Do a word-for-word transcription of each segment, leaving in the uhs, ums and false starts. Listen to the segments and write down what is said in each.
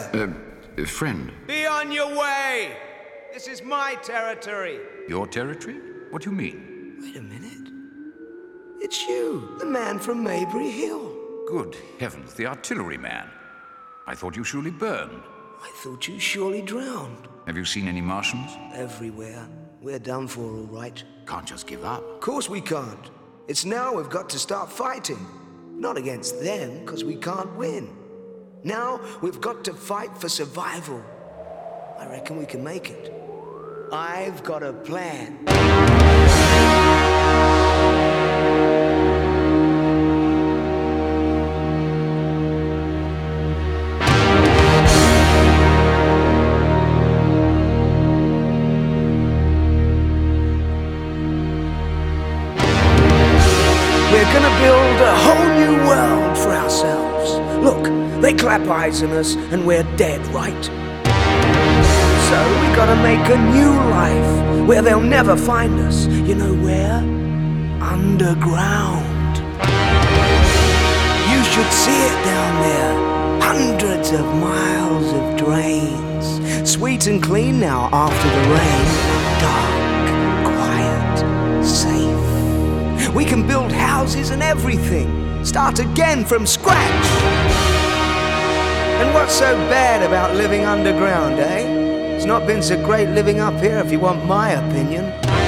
Uh, uh, friend. Be on your way! This is my territory. Your territory? What do you mean? Wait a minute. It's you, the man from Maybury Hill. Good heavens, the artillery man. I thought you surely burned. I thought you surely drowned. Have you seen any Martians? Everywhere. We're done for, all right. Can't just give up. Of course we can't. It's now we've got to start fighting. Not against them, because we can't win. Now we've got to fight for survival. I reckon we can make it. I've got a plan. We're gonna build a whole new world for ourselves. Look, they clap eyes on us and we're dead, right? So we gotta make a new life where they'll never find us. You know where? Underground. You should see it down there. Hundreds of miles of drains. Sweet and clean now after the rain. Dark, quiet, safe. We can build houses and everything. Start again from scratch. And what's so bad about living underground, eh? It's not been so great living up here, if you want my opinion.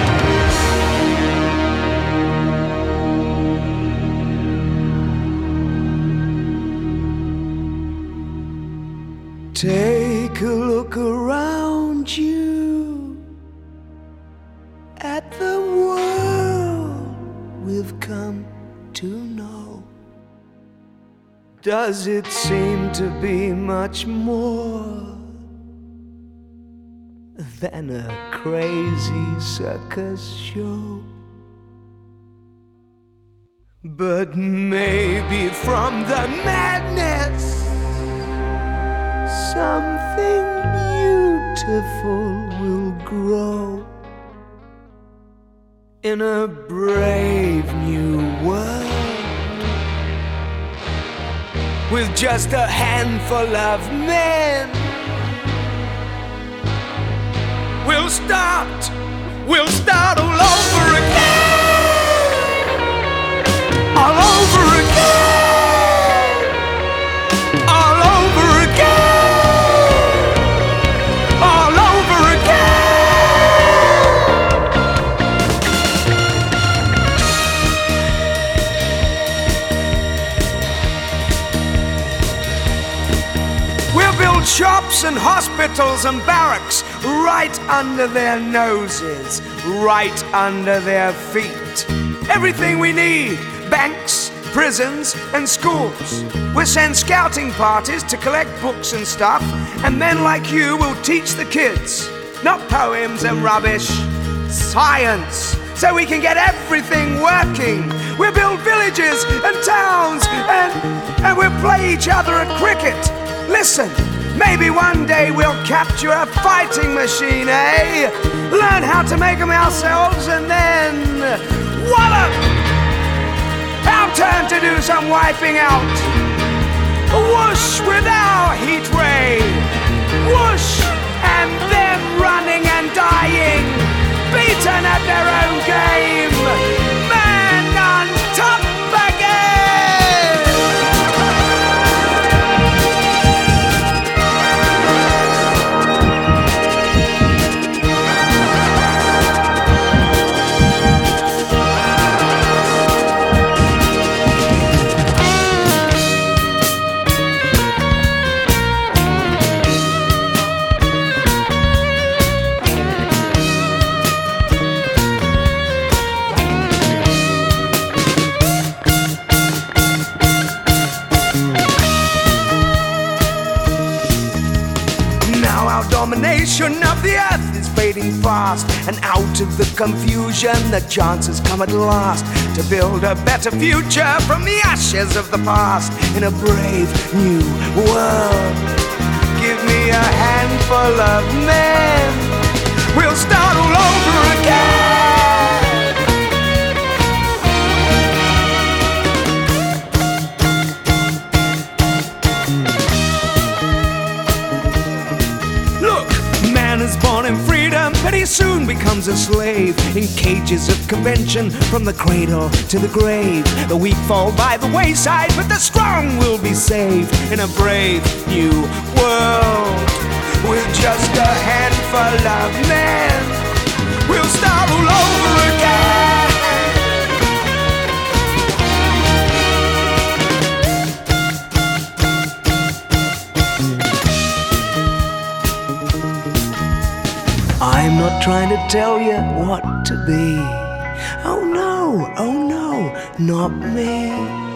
Take a look around you at the world we've come to know. Does it seem to be much more than a crazy circus show? But maybe from the madness something beautiful will grow in a brave new world with just a handful of men. We'll start, we'll start all over again, all over again, all over again, all over again. We'll build shops and hospitals and barracks right under their noses, right under their feet. Everything we need, banks, prisons, and schools. We'll send scouting parties to collect books and stuff, and men like you will teach the kids. Not poems and rubbish, science, so we can get everything working. We'll build villages and towns, and, and we'll play each other at cricket. Listen, maybe one day we'll capture a fighting machine, eh? Learn how to make them ourselves and then wallop! Our turn to do some wiping out. Whoosh with our heat ray. Whoosh! And them running and dying, beaten at their own game. Man on top again! Domination of the earth is fading fast, and out of the confusion the chances come at last to build a better future from the ashes of the past in a brave new world. Give me a handful of men, we'll start all over again. becomes a slave in cages of convention, from the cradle to the grave. The weak fall by the wayside, but the strong will be saved in a brave new world. With just a handful of men, we'll start all over again. I'm not trying to tell you what to be. Oh no, oh no, not me.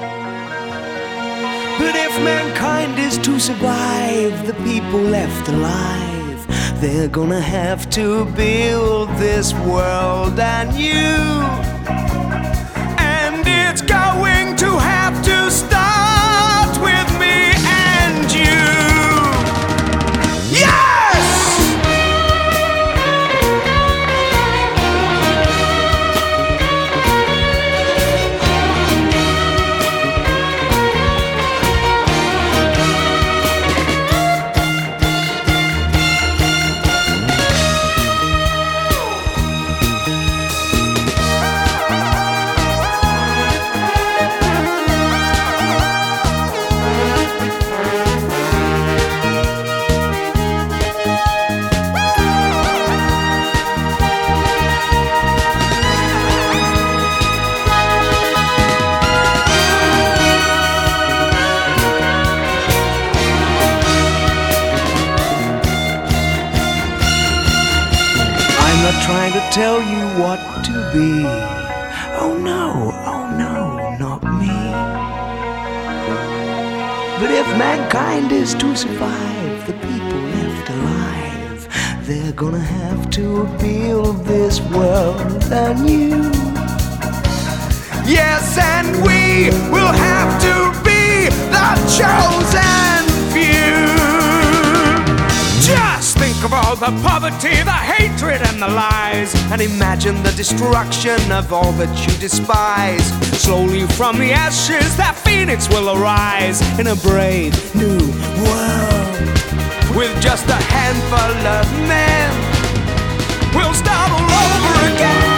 But if mankind is to survive, the people left alive, they're gonna have to build this world anew. And it's going to have to start with me and you. Yeah! Trying to tell you what to be. Oh no, oh no, not me. But if mankind is to survive, the people left alive, they're gonna have to build this world anew. Yes, and we will have to be the chosen few. Just think of all the poverty, the hatred and the lies, and imagine the destruction of all that you despise. Slowly from the ashes that phoenix will arise in a brave new world. With just a handful of men, we'll start all over again.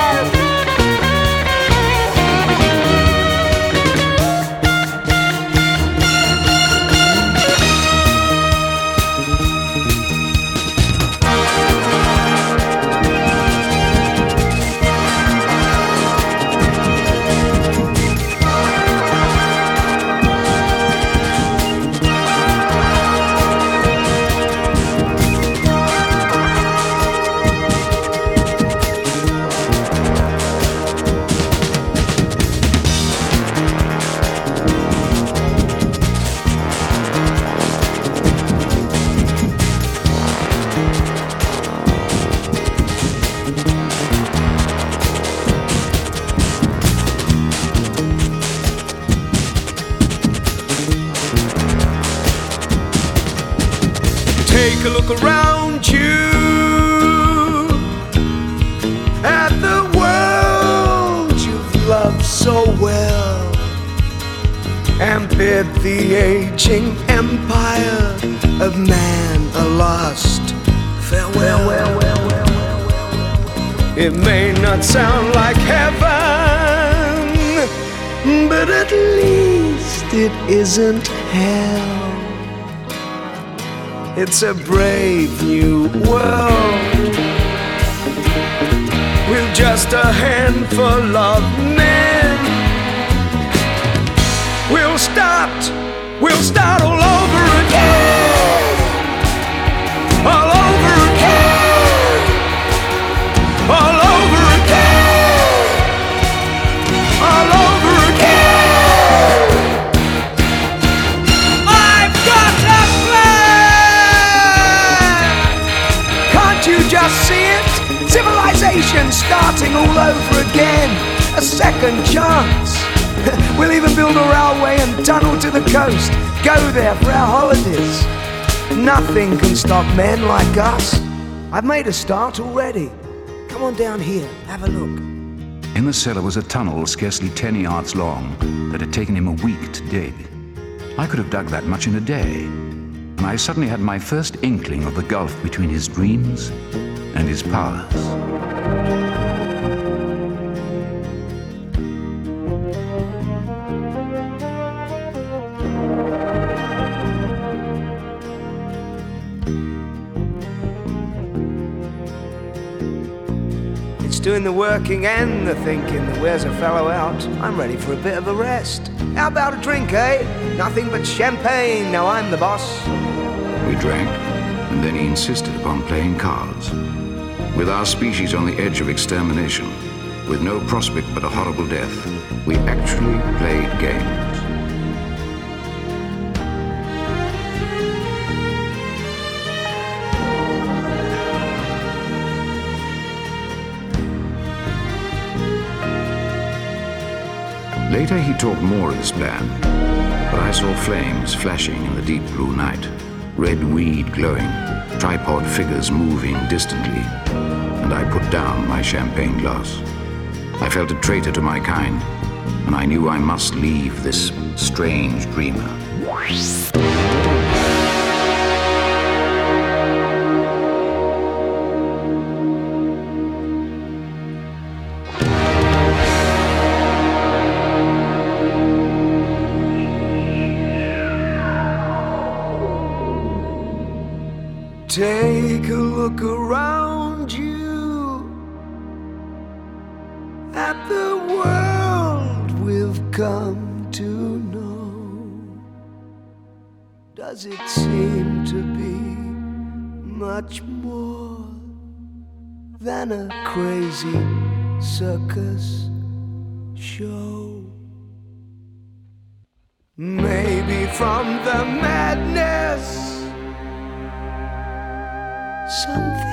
Take a look around you at the world you've loved so well, and bid the aging empire of man a last farewell. Well, well, well, well, well. It may not sound like heaven, but at least it isn't hell. It's a brave new world with just a handful of men. We'll start, we'll start all over again. All over again. All over again. All over again. I've got a plan. Can't you just see it? Civilization starting all over again. A second chance. We'll even build a railway and tunnel to the coast. Go there for our holidays. Nothing can stop men like us. I've made a start already. Come on down here, have a look. In the cellar was a tunnel scarcely ten yards long that had taken him a week to dig. I could have dug that much in a day, and I suddenly had my first inkling of the gulf between his dreams and his powers. Doing the working and the thinking that wears a fellow out. I'm ready for a bit of a rest. How about a drink, eh? Nothing but champagne, now I'm the boss. We drank, and then he insisted upon playing cards. With our species on the edge of extermination, with no prospect but a horrible death, we actually played games. Later he talked more of his plan, but I saw flames flashing in the deep blue night, red weed glowing, tripod figures moving distantly, and I put down my champagne glass. I felt a traitor to my kind, and I knew I must leave this strange dreamer. Take a look around you at the world we've come to know. Does it seem to be much more than a crazy circus show? Maybe from the madness something